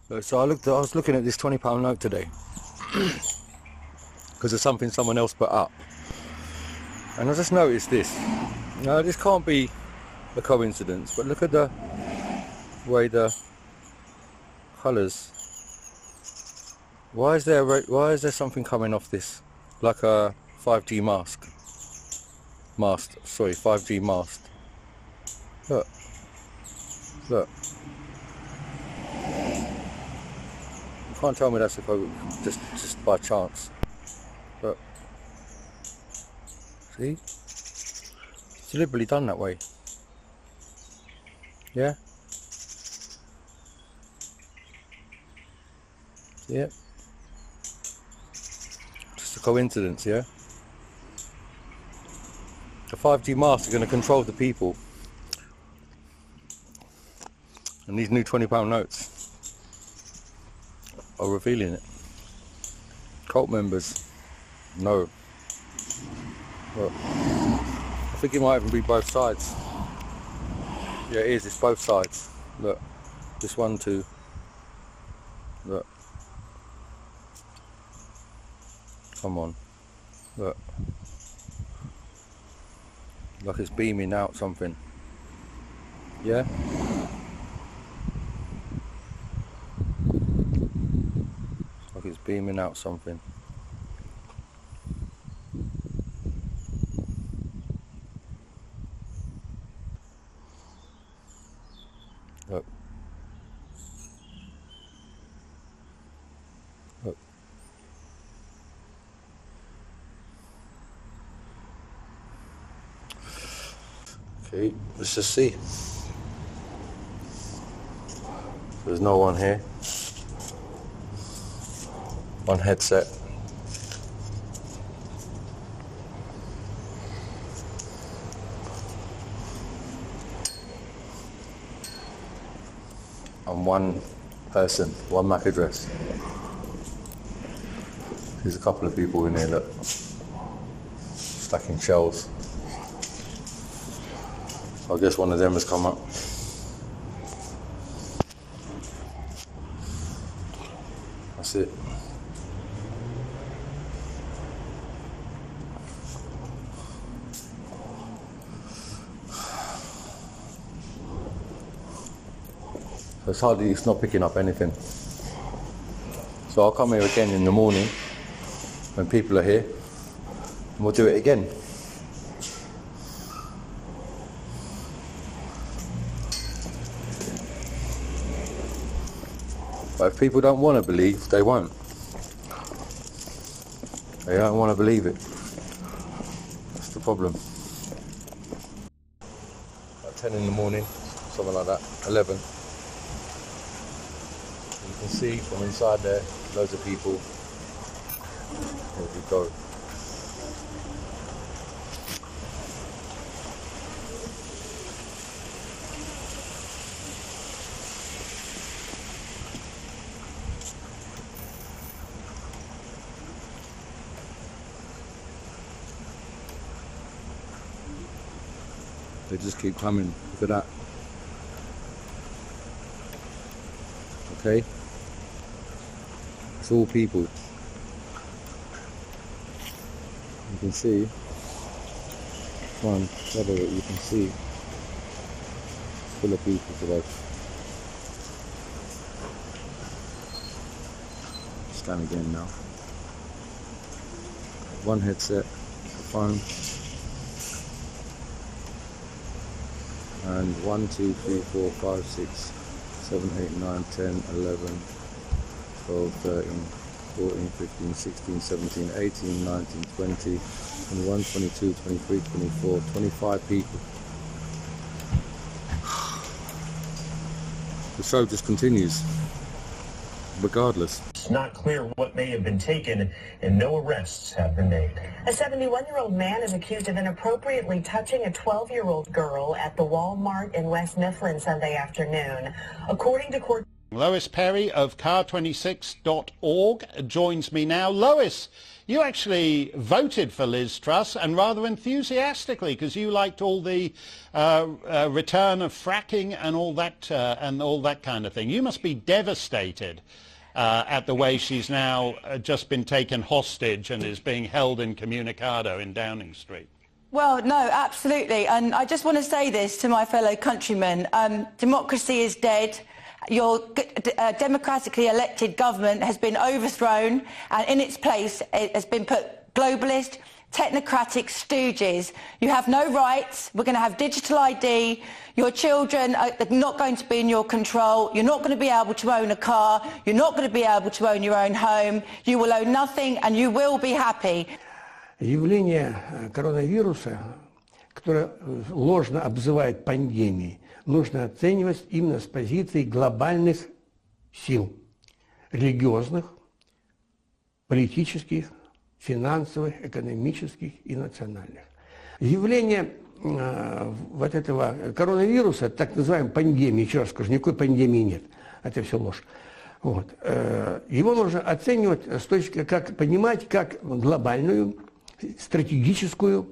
So I was looking at this £20 note today because of something someone else put up, and I just noticed this. Now this can't be a coincidence, but look at the way the colours. Why is there something coming off this, like a 5G mast? 5G mast. Look. You can't tell me that's a code just by chance. Look. See? It's deliberately done that way. Yeah? Yeah. Just a coincidence, yeah? The 5G masts are going to control the people. And these new £20 notes are revealing it. Cult members, no. Look. I think it might even be both sides. Yeah, it is, it's both sides. Look, this one too. Look. Come on. Look. Like it's beaming out something. Yeah? Like it's beaming out something. Look. Look. Okay, let's just see. There's no one here. One headset. And one person, one MAC address. There's a couple of people in here, look. Stacking shells. I guess one of them has come up. That's it. So it's not picking up anything. So I'll come here again in the morning when people are here and we'll do it again. But if people don't want to believe, they won't. They don't want to believe it. That's the problem. About 10 in the morning, something like that, 11. You can see from inside there, loads of people. Here we go. They just keep coming. Look at that. Okay? It's all people. You can see. One, shadow it, you can see. It's full of people today. Scan again now. One headset, a phone. And 1, 2, 3, 4, 5, 6, 7, 8, 9, 10, 11, 12, 13, 14, 15, 16, 17, 18, 19, 20, 21, 22, 23, 24, 25 people. The show just continues, regardless. It's not clear what may have been taken, and no arrests have been made. A 71-year-old man is accused of inappropriately touching a 12-year-old girl at the Walmart in West Mifflin Sunday afternoon. According to court Lois Perry of car26.org joins me now. Lois, you actually voted for Liz Truss, and rather enthusiastically, because you liked all the return of fracking and all that kind of thing. You must be devastated at the way she's now just been taken hostage and is being held incommunicado in Downing Street. Well, no, absolutely. And I just want to say this to my fellow countrymen. Democracy is dead. Your democratically elected government has been overthrown, and in its place it has been put globalist, technocratic stooges. You have no rights. We're going to have digital ID. Your children are not going to be in your control. You're not going to be able to own a car. You're not going to be able to own your own home. You will own nothing, and you will be happy. Явление коронавируса, которое ложно обзывают пандемией, нужно оценивать именно с позиции глобальных сил, религиозных, политических, финансовых, экономических и национальных. Явление вот этого коронавируса, так называемой пандемии, еще раз скажу, никакой пандемии нет, это все ложь. Вот. Его нужно оценивать с точки, как понимать, как глобальную, стратегическую,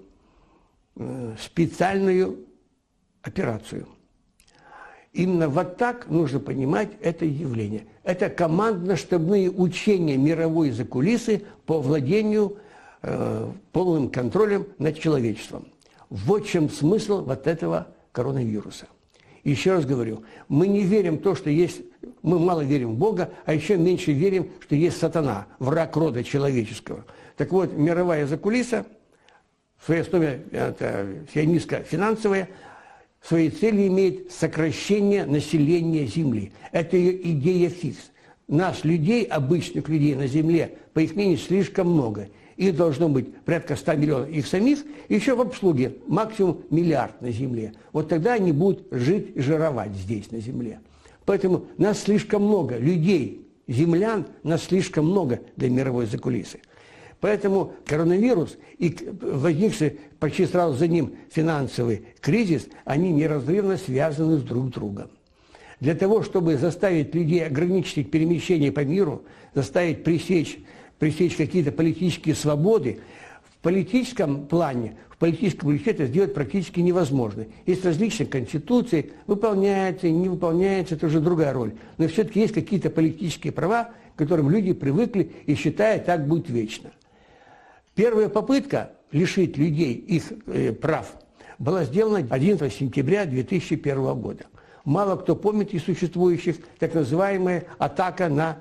специальную операцию. Именно вот так нужно понимать это явление. Это командно-штабные учения мировой закулисы по владению полным контролем над человечеством. Вот в чем смысл вот этого коронавируса. Еще раз говорю, мы не верим в то, что есть, мы мало верим в Бога, а еще меньше верим, что есть сатана, враг рода человеческого. Так вот, мировая закулиса, в своей основе это сионистско-финансовая, своей целью имеет сокращение населения Земли. Это ее идея фикс. Нас, людей, обычных людей на Земле, по их мнению, слишком много. Их должно быть порядка 100 миллионов их самих, и еще в обслуге максимум 1 миллиард на Земле. Вот тогда они будут жить и жировать здесь, на Земле. Поэтому нас слишком много, людей, землян, нас слишком много для мировой закулисы. Поэтому коронавирус и возникший почти сразу за ним финансовый кризис, они неразрывно связаны с друг другом. Для того, чтобы заставить людей ограничить их перемещение по миру, заставить пресечь какие-то политические свободы, в политическом плане, в политическом ключе это сделать практически невозможно. Есть различные конституции, выполняются, не выполняются, это уже другая роль. Но все-таки есть какие-то политические права, к которым люди привыкли и считают, так будет вечно. Первая попытка лишить людей их прав была сделана 11 сентября 2001 года. Мало кто помнит из существующих, так называемая атака на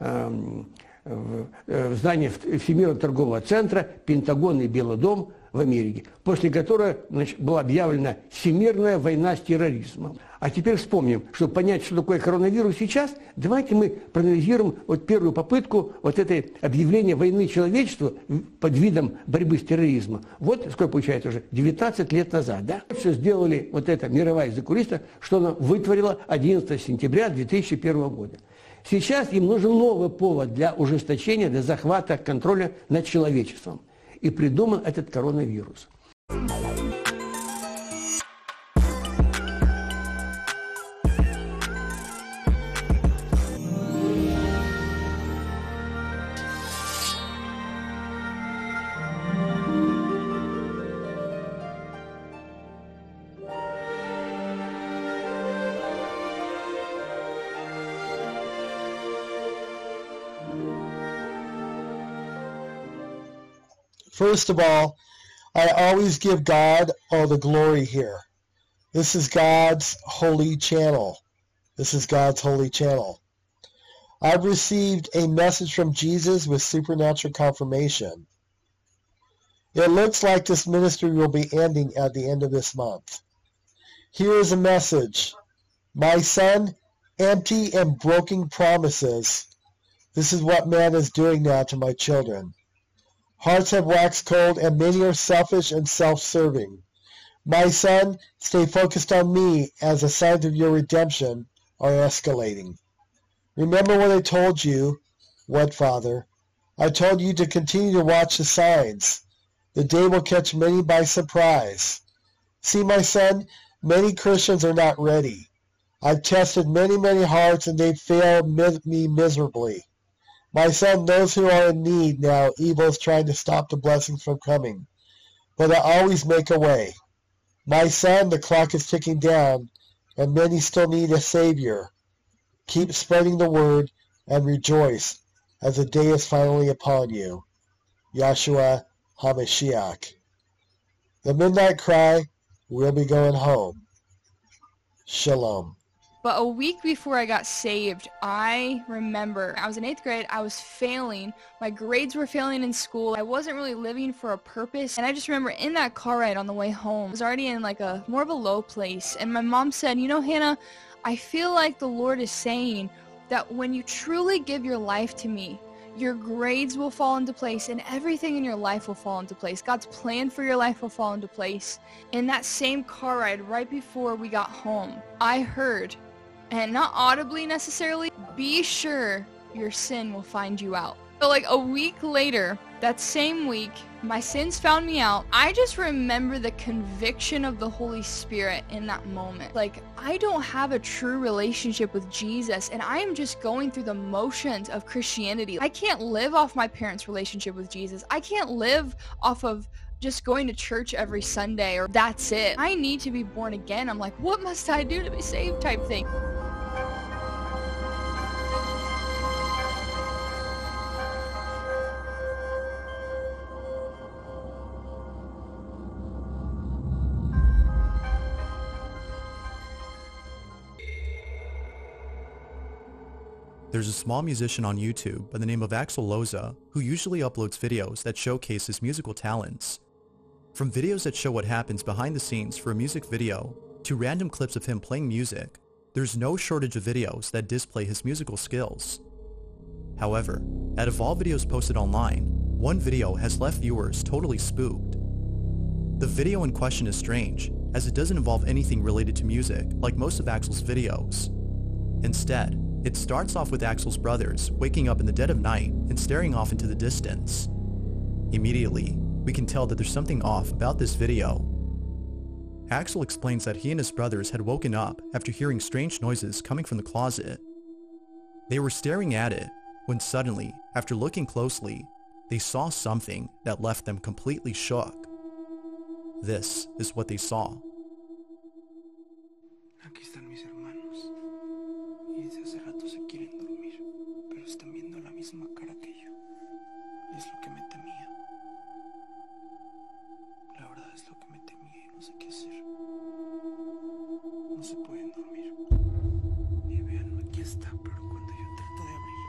здание Всемирного торгового центра, Пентагон и Белый дом в Америке, после которой была объявлена всемирная война с терроризмом. А теперь вспомним, чтобы понять, что такое коронавирус сейчас, давайте мы проанализируем вот первую попытку вот этой объявления войны человечеству под видом борьбы с терроризмом. Вот сколько получается уже, 19 лет назад, да? Что сделали вот эта мировая закулиса, что она вытворила 11 сентября 2001 года. Сейчас им нужен новый повод для ужесточения, для захвата контроля над человечеством. И придуман этот коронавирус. First of all, I always give God all the glory here. This is God's holy channel. This is God's holy channel. I've received a message from Jesus with supernatural confirmation. It looks like this ministry will be ending at the end of this month. Here is a message. My son, empty and broken promises. This is what man is doing now to my children. Hearts have waxed cold, and many are selfish and self-serving. My son, stay focused on me, as the signs of your redemption are escalating. Remember what I told you. What, Father? I told you to continue to watch the signs. The day will catch many by surprise. See, my son, many Christians are not ready. I've tested many, many hearts, and they've failed me miserably. My son, those who are in need now, evil is trying to stop the blessings from coming. But I always make a way. My son, the clock is ticking down, and many still need a Savior. Keep spreading the word and rejoice as the day is finally upon you. Yahshua HaMashiach. The midnight cry, we'll be going home. Shalom. But a week before I got saved, I remember I was in 8th grade. I was failing. My grades were failing in school. I wasn't really living for a purpose. And I just remember in that car ride on the way home, I was already in like a more of a low place. And my mom said, you know, Hannah, I feel like the Lord is saying that when you truly give your life to me, your grades will fall into place and everything in your life will fall into place. God's plan for your life will fall into place. In that same car ride right before we got home, I heard, and not audibly necessarily, be sure your sin will find you out. So like a week later, that same week, my sins found me out. I just remember the conviction of the Holy Spirit in that moment. Like, I don't have a true relationship with Jesus, and I am just going through the motions of Christianity. I can't live off my parents' relationship with Jesus. I can't live off of just going to church every Sunday or that's it. I need to be born again. I'm like, what must I do to be saved type thing. There's a small musician on YouTube by the name of Axel Loza who usually uploads videos that showcase his musical talents. From videos that show what happens behind the scenes for a music video to random clips of him playing music, there's no shortage of videos that display his musical skills. However, out of all videos posted online, one video has left viewers totally spooked. The video in question is strange, as it doesn't involve anything related to music like most of Axel's videos. Instead, it starts off with Axel's brothers waking up in the dead of night and staring off into the distance. Immediately, we can tell that there's something off about this video. Axel explains that he and his brothers had woken up after hearing strange noises coming from the closet. They were staring at it when suddenly, after looking closely, they saw something that left them completely shook. This is what they saw. Aquí están mis hermanos. Y desde hace rato se quieren dormir, pero están viendo la misma cara que yo. Y es lo que me temía. La verdad es lo que me temía y no sé qué hacer. No se pueden dormir. Y vean, aquí está, pero cuando yo trato de abrir,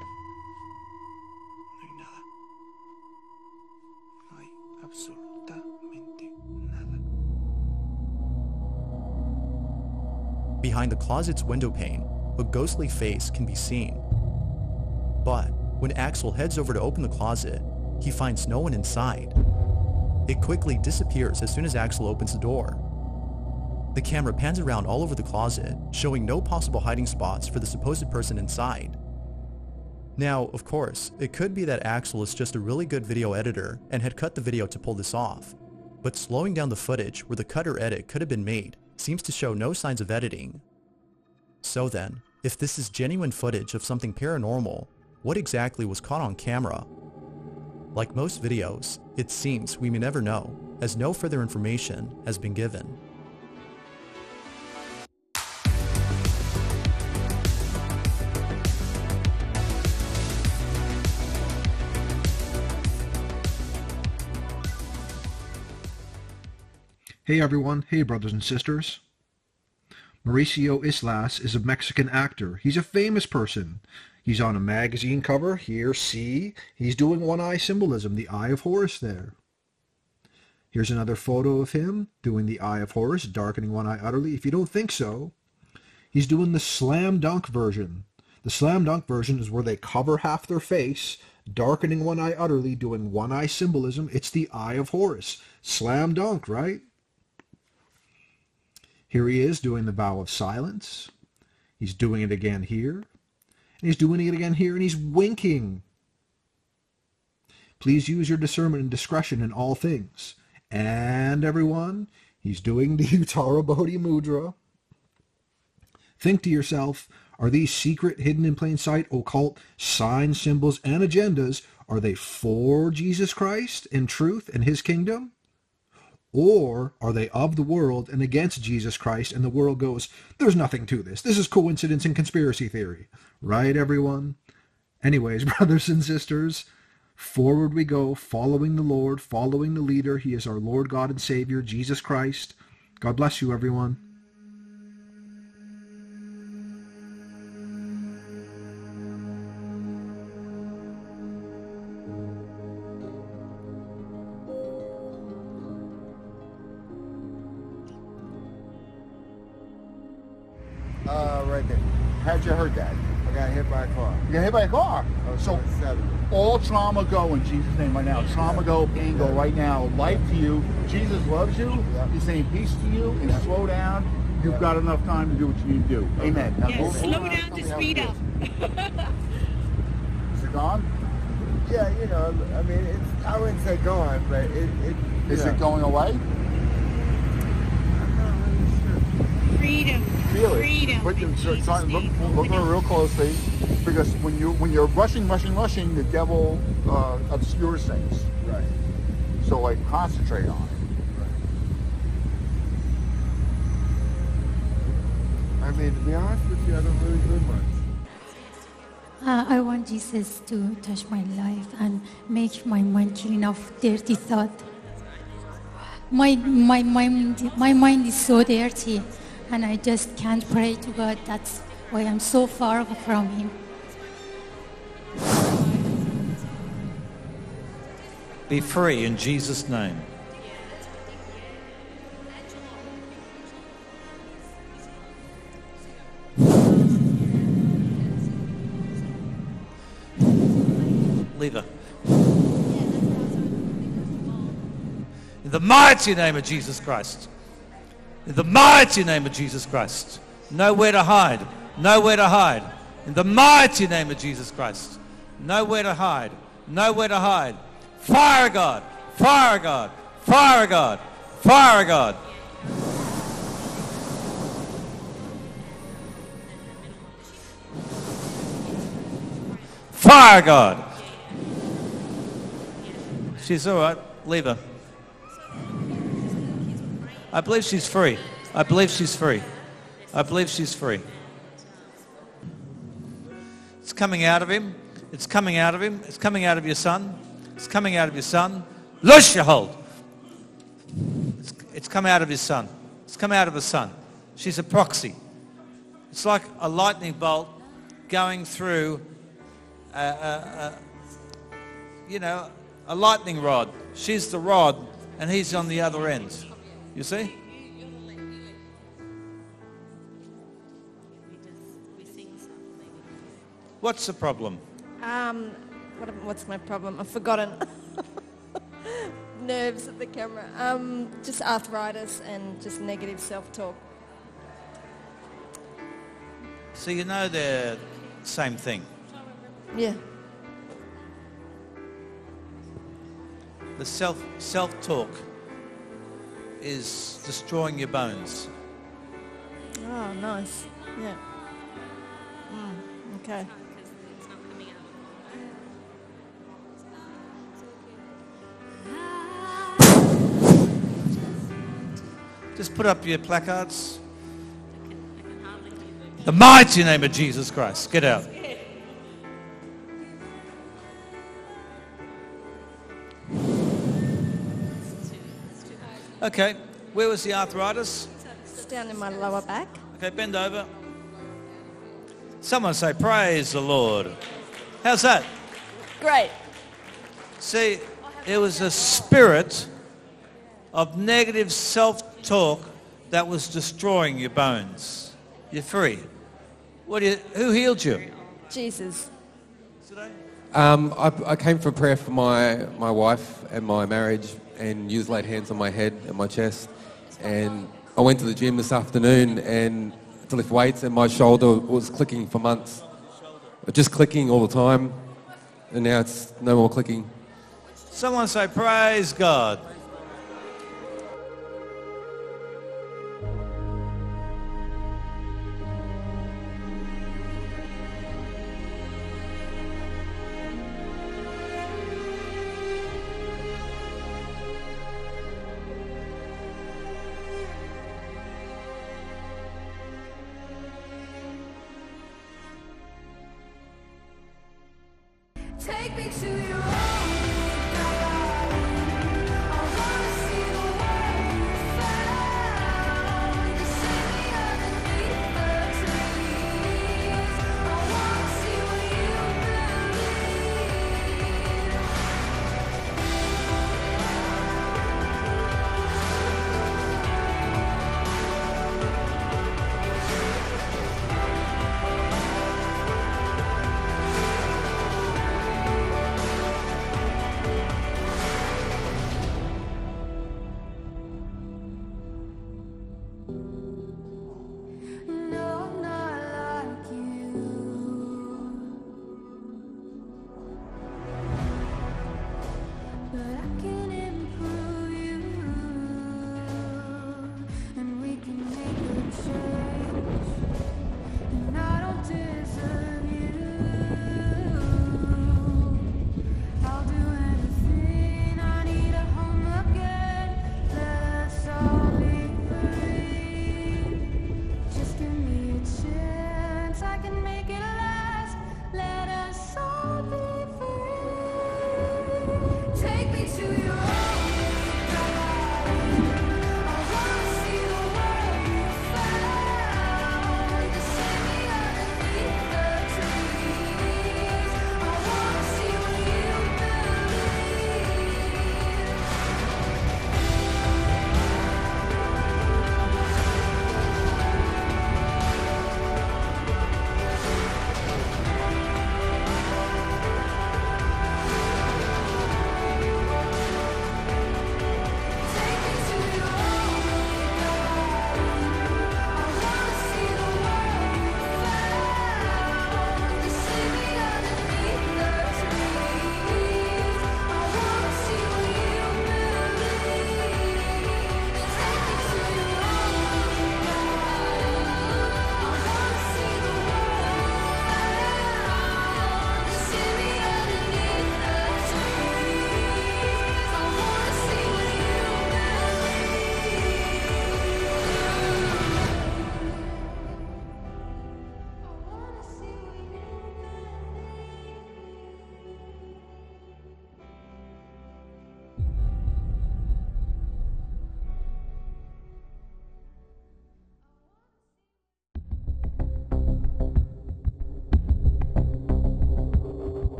no hay nada. No hay absolutamente nada. Behind the closet's window pane, a ghostly face can be seen. But when Axel heads over to open the closet, he finds no one inside. It quickly disappears as soon as Axel opens the door. The camera pans around all over the closet, showing no possible hiding spots for the supposed person inside. Now, of course, it could be that Axel is just a really good video editor and had cut the video to pull this off, but slowing down the footage where the cut or edit could have been made seems to show no signs of editing. So then, if this is genuine footage of something paranormal, what exactly was caught on camera? Like most videos, it seems we may never know, as no further information has been given. Hey everyone, hey brothers and sisters. Mauricio Islas is a Mexican actor. He's a famous person. He's on a magazine cover, here, see. He's doing one-eye symbolism, the Eye of Horus there. Here's another photo of him doing the Eye of Horus, darkening one eye utterly. If you don't think so, he's doing the slam dunk version. The slam dunk version is where they cover half their face, darkening one eye utterly, doing one-eye symbolism. It's the Eye of Horus. Slam dunk, right? Here he is doing the vow of silence. He's doing it again here. And he's doing it again here, and he's winking. Please use your discernment and discretion in all things. And everyone, he's doing the Uttara Bodhi Mudra. Think to yourself, are these secret, hidden in plain sight, occult signs, symbols, and agendas, are they for Jesus Christ and truth and his kingdom? Or are they of the world and against Jesus Christ, and the world goes, there's nothing to this. This is coincidence and conspiracy theory. Right, everyone? Anyways, brothers and sisters, forward we go, following the Lord, following the leader. He is our Lord, God, and Savior, Jesus Christ. God bless you, everyone. Right there. How'd you hurt that? I got hit by a car. You got hit by a car. So 7. all trauma go in Jesus' name right now. Trauma go, pain go right now. Life to you. Jesus loves you. He's saying peace to you and slow down. You've got enough time to do what you need to do. Amen. Now Yes, slow down to speed up. Is it gone? Yeah, you know, I mean, it's, I wouldn't say gone, but Is it going away? Freedom. Feel it. Freedom. Look at her real closely, because when you're rushing, the devil obscures things. Right. So like concentrate on it. I mean, to be honest with you, I don't really do much. I want Jesus to touch my life and make my mind clean of dirty thought. My mind is so dirty, and I just can't pray to God. That's why I'm so far from Him. Be free in Jesus' name. Leave her. In the mighty name of Jesus Christ. In the mighty name of Jesus Christ. Nowhere to hide. Nowhere to hide. In the mighty name of Jesus Christ. Nowhere to hide. Nowhere to hide. Fire God. Fire God. Fire God. Fire God. Fire God. She's all right. Leave her. I believe she's free. I believe she's free. I believe she's free. It's coming out of him. It's coming out of him. It's coming out of your son. It's coming out of your son. Loose your hold. It's come out of his son. It's come out of his son. She's a proxy. It's like a lightning bolt going through you know, a lightning rod. She's the rod and he's on the other end. You see? What's the problem? What's my problem? I've forgotten. Nerves at the camera. Just arthritis and just negative self-talk. So you know they're the same thing. Yeah. The self-talk is destroying your bones. Oh, nice. Yeah. Okay. Just put up your placards. The mighty name of Jesus Christ. Get out. Okay, where was the arthritis? It's down in my lower back. Okay, bend over. Someone say, praise the Lord. How's that? Great. See, it was a spirit of negative self-talk that was destroying your bones. You're free. Who healed you? Jesus. I came for prayer for my wife and my marriage, and you laid hands on my head and my chest, and I went to the gym this afternoon and to lift weights, and my shoulder was clicking for months. Just clicking all the time, and now it's no more clicking. Someone say, praise God. Take me to your